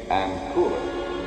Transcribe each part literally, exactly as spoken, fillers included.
and cooler.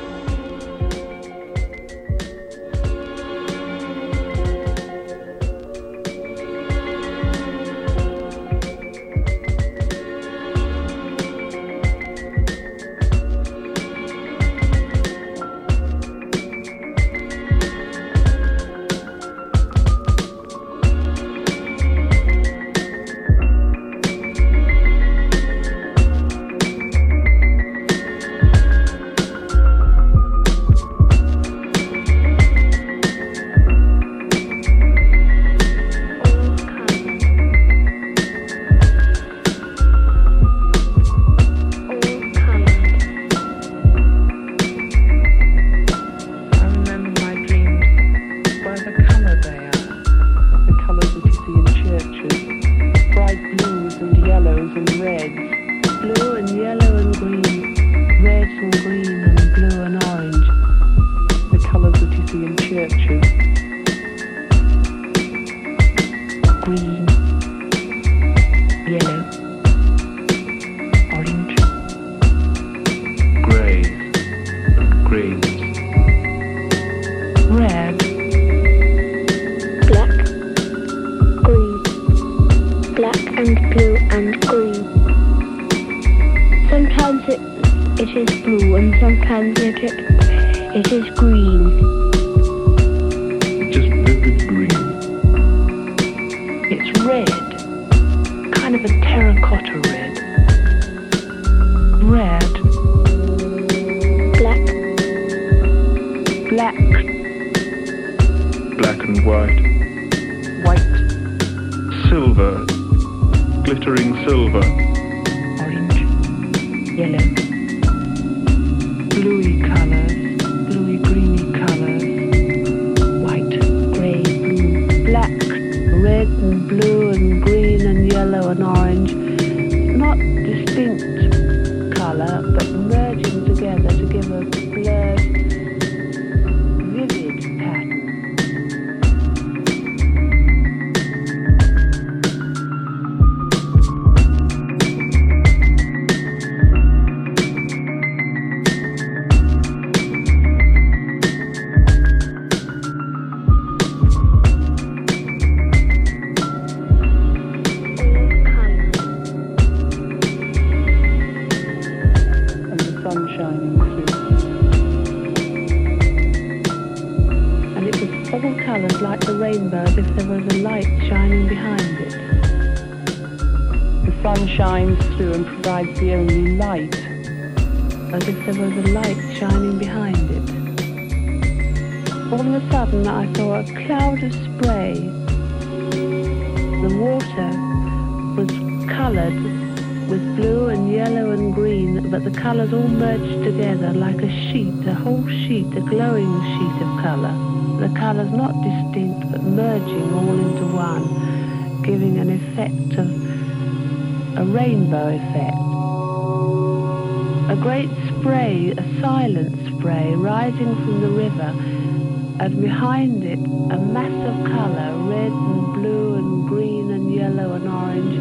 And behind it, a mass of colour, red and blue and green and yellow and orange.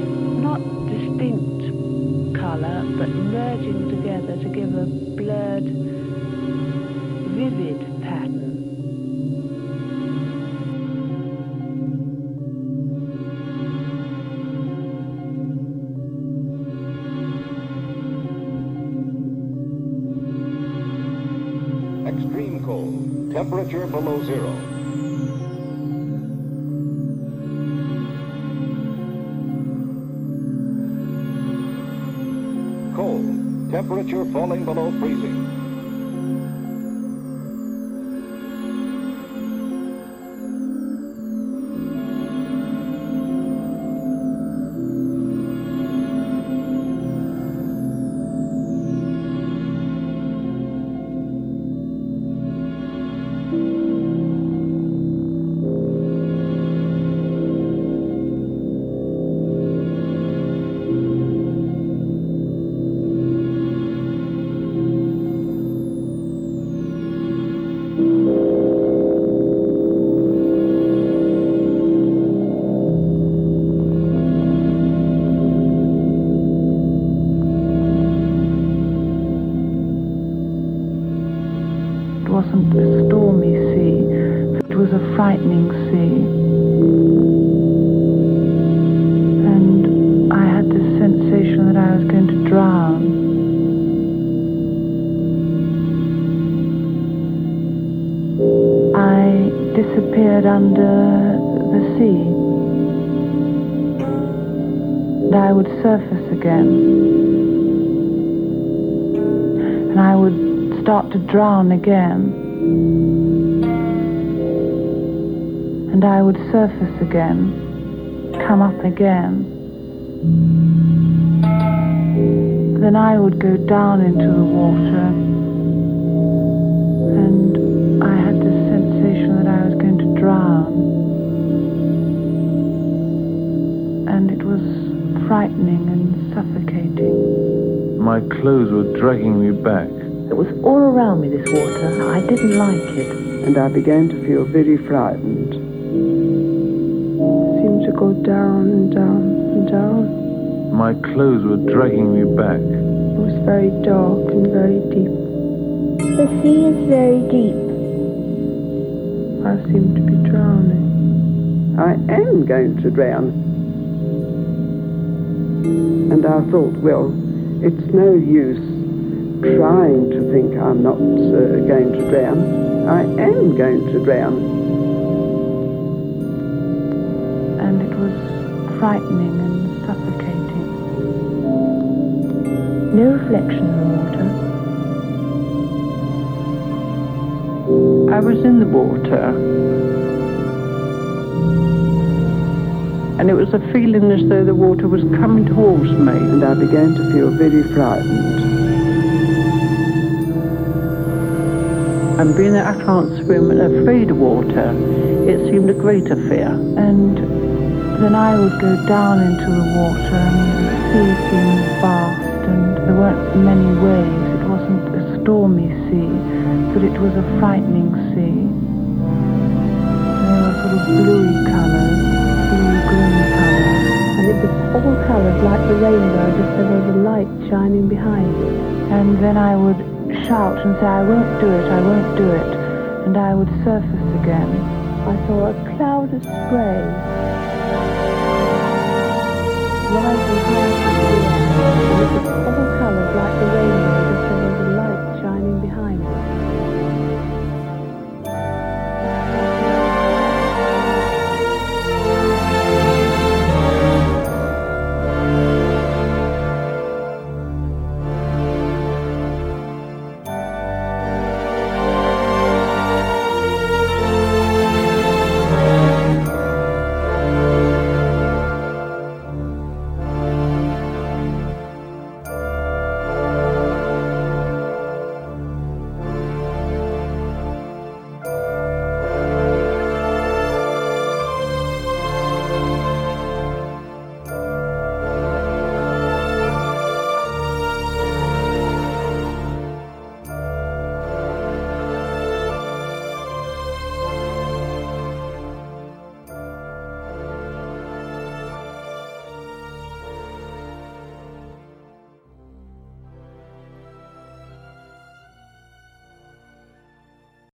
Not distinct colour, but merging together to give a blurred, vivid pattern. Extreme cold, temperature below zero. Cold, temperature falling below freezing. wasn't a stormy sea, but it was a frightening sea. And I had this sensation that I was going to drown. I disappeared under the sea, and I would surface again, and I would start to drown again, and I would surface again, come up again. Then I would go down into the water, and I had this sensation that I was going to drown, and it was frightening and suffocating. My clothes were dragging me back. It was all around me, this water. I didn't like it. And I began to feel very frightened. It seemed to go down and down and down. My clothes were dragging me back. It was very dark and very deep. The sea is very deep. I seem to be drowning. I am going to drown. And I thought, well, it's no use trying to think I'm not uh, going to drown. I am going to drown. And it was frightening and suffocating. No reflection in the water. I was in the water, and it was a feeling as though the water was coming towards me. And I began to feel very frightened. And being that I can't swim and afraid of water, it seemed a greater fear. And then I would go down into the water, and the sea seemed vast, and there weren't many waves. It wasn't a stormy sea, but it was a frightening sea. They were sort of bluey colours, blue-green colours. And it was all coloured like the rainbow, as if there was a light shining behind it. And then I would shout and say, I won't do it, I won't do it. And I would surface again. I saw a cloud of spray rising high into the air, and it was all coloured like the rainbow.